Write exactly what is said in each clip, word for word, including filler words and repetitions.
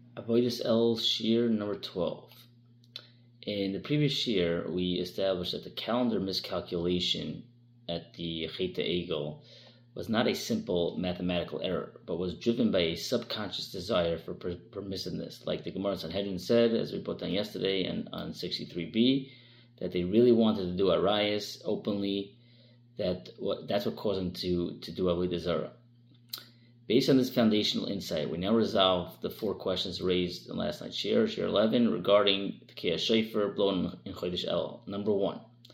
Avodas El Shir number twelve. In the previous year, we established that the calendar miscalculation at the Chet Egel was not a simple mathematical error, but was driven by a subconscious desire for per- permissiveness. Like the Gemara Sanhedrin said, as we put down yesterday and on sixty-three b, that they really wanted to do Arayas openly, that what, that's what caused them to, to do Avodah Zarah. Based on this foundational insight, we now resolve the four questions raised in last night's shir, shir eleven, regarding the Kiyah Shofar blown in Chodesh El. Number one,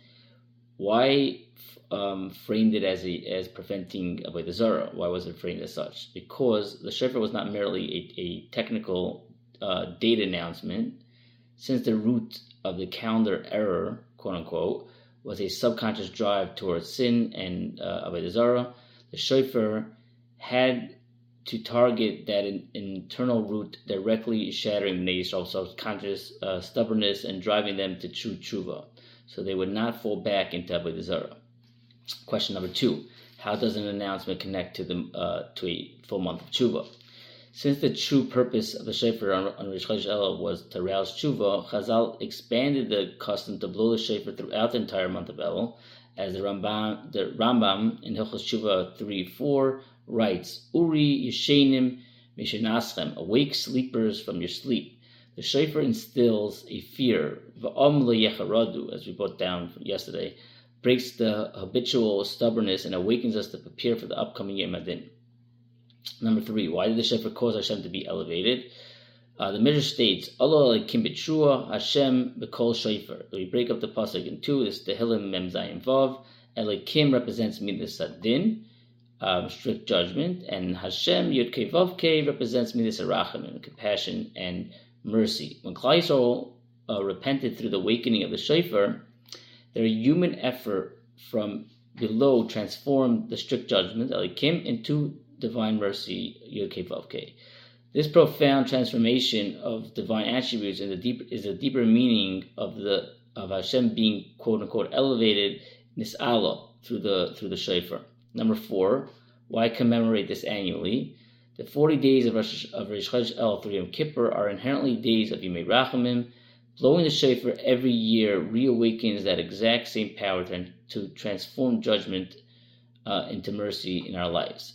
why um, framed it as a, as preventing Avodah Zarah? Why was it framed as such? Because the shofar was not merely a, a technical uh, date announcement, since the root of the calendar error, quote unquote, was a subconscious drive towards sin and uh, Avodah Zarah. The shofar had to target that in, internal root, directly shattering Bnei Yisrael's subconscious uh, stubbornness and driving them to true tshuva, so they would not fall back into Avodah Zarah. Question number two: how does an announcement connect to the uh, to a full month of tshuva? Since the true purpose of the shofar on, on Rosh Chodesh Elul was to rouse tshuva, Chazal expanded the custom to blow the shofar throughout the entire month of Elul, as the Rambam, the Rambam in Hilchos Tshuva three four writes, Uri Yeshenim Mishenaschem, awake sleepers from your sleep. The shofar instills a fear, V'om Yecharadu, as we brought down yesterday, breaks the habitual stubbornness and awakens us to prepare for the upcoming Yom Adin. Number three, why did the shofar cause Hashem to be elevated? Uh, the Midrash states, Allah Elokim B'Tshua, Hashem B'Kol Shofar. We break up the pasuk in two. This is the Tehillim Mem Zayin Vav. Elokim represents Midas Adin, um, strict judgment, and Hashem Yud Kei Vav Kei represents Midas Arachamim, compassion and mercy. When Klal Yisrael uh, repented through the awakening of the shofar, their human effort from below transformed the strict judgment Elokim into divine mercy Yud Kei Vav Kei. This profound transformation of divine attributes in the deep, is a deeper meaning of the of Hashem being quote unquote elevated nis'ala through the through the shofar. Number four, why commemorate this annually? The forty days of Rosh, of Rosh Chodesh El through Yom Kippur are inherently days of Yimei Rachamim. Blowing the shofar every year reawakens that exact same power to, to transform judgment uh, into mercy in our lives.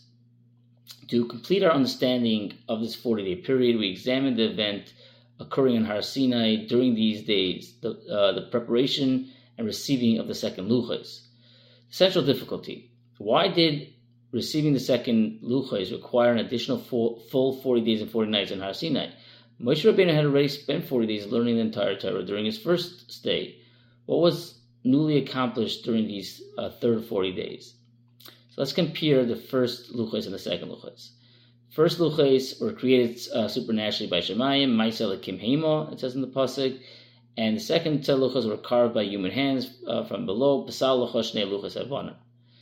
To complete our understanding of this forty-day period, we examined the event occurring on Har Sinai during these days, the, uh, the preparation and receiving of the second Luchos. Central difficulty: why did receiving the second Luchos require an additional full, full forty days and forty nights on Har Sinai? Moshe Rabbeinu had already spent forty days learning the entire Torah during his first stay. What was newly accomplished during these uh, third forty days? So let's compare the first Luchos and the second Luchos. First Luchos were created uh, supernaturally by Shemayim, Ma'aseh Elokim Heimo, it says in the pasuk, and the second set Luchos were carved by human hands uh, from below. Pesal Luchos Shnei Luchos Havana.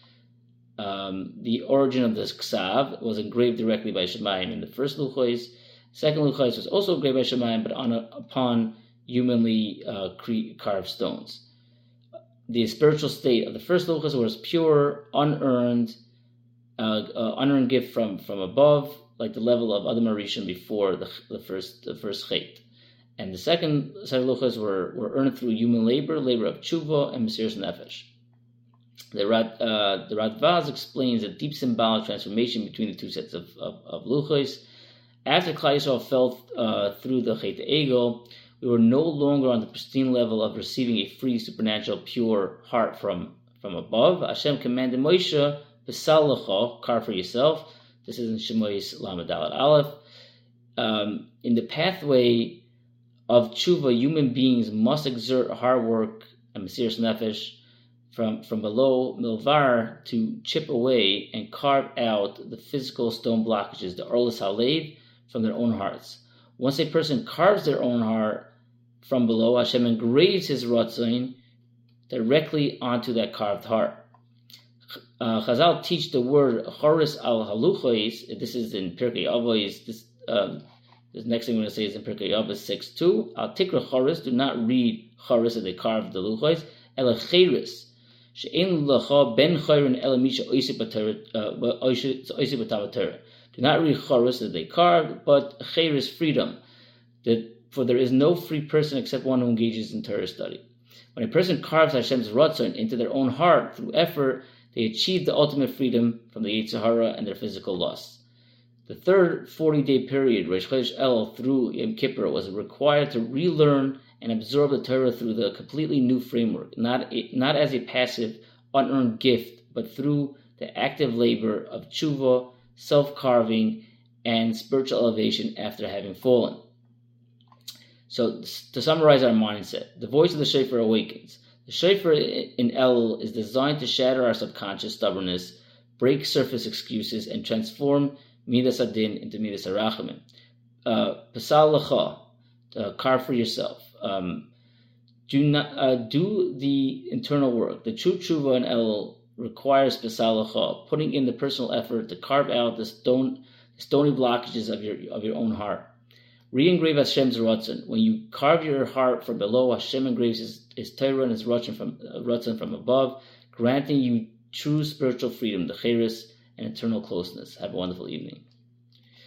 Um, the origin of this Ksav was engraved directly by Shemayim in the first Luchos. Second Luchos was also engraved by Shemayim, but on a, upon humanly uh, cre- carved stones. The spiritual state of the first Luchos was pure, unearned, uh, uh, unearned gift from, from above, like the level of Adam Arishon before the, the first the first Chet. And the second set of Luchos were, were earned through human labor, labor of tshuva and Mesiras Nefesh. The Rat, uh, the Radvaz explains a deep symbolic transformation between the two sets of, of, of Luchos. After Klal Yisrael fell uh, through the Chet Egel, we were no longer on the pristine level of receiving a free, supernatural, pure heart from, from above. Hashem commanded Moshe, Pesal lecha, carve for yourself. This is in Shemois Lamed Dalet Aleph. Um, in the pathway of tshuva, human beings must exert hard work and Mesiras Nefesh from, from below Milvar to chip away and carve out the physical stone blockages, the Orlas Halev, from their own hearts. Once a person carves their own heart from below, Hashem engraves his Ratzon directly onto that carved heart. Uh, Chazal teach the word Choris al Haluchos. This is in Pirkei Avos. This, um, this next thing I'm going to say is in Pirkei Avos six two. Al Tikra Choris. Do not read Choris as they carved the Luchos. Ela Cheris. She'en Lacha ben Chayrin Ela Misha Oisei B'Torah. Do not read Choris as they carved, but Cheris freedom. that for there is no free person except one who engages in Torah study. When a person carves Hashem's Ratzon into their own heart through effort, they achieve the ultimate freedom from the Yetzer Hara and their physical lusts. The third forty-day period, Rosh Chodesh El through Yom Kippur, was required to relearn and absorb the Torah through the completely new framework, not, a, not as a passive, unearned gift, but through the active labor of tshuva, self-carving, and spiritual elevation after having fallen. So, to summarize our mindset, the voice of the shofar awakens. The shofar in Elul is designed to shatter our subconscious stubbornness, break surface excuses, and transform Midas Adin into Midas Arachamim. Uh, Pasal Lecha, uh, carve for yourself. Um, do not uh, do the internal work. The true tshuva in Elul requires Pasal Lecha, putting in the personal effort to carve out the stone, stony blockages of your of your own heart. Re-engrave Hashem's Ratzon. When you carve your heart from below, Hashem engraves His, his Torah and His Ratzon from, uh, Ratzon from above, granting you true spiritual freedom, the Cheres, and eternal closeness. Have a wonderful evening.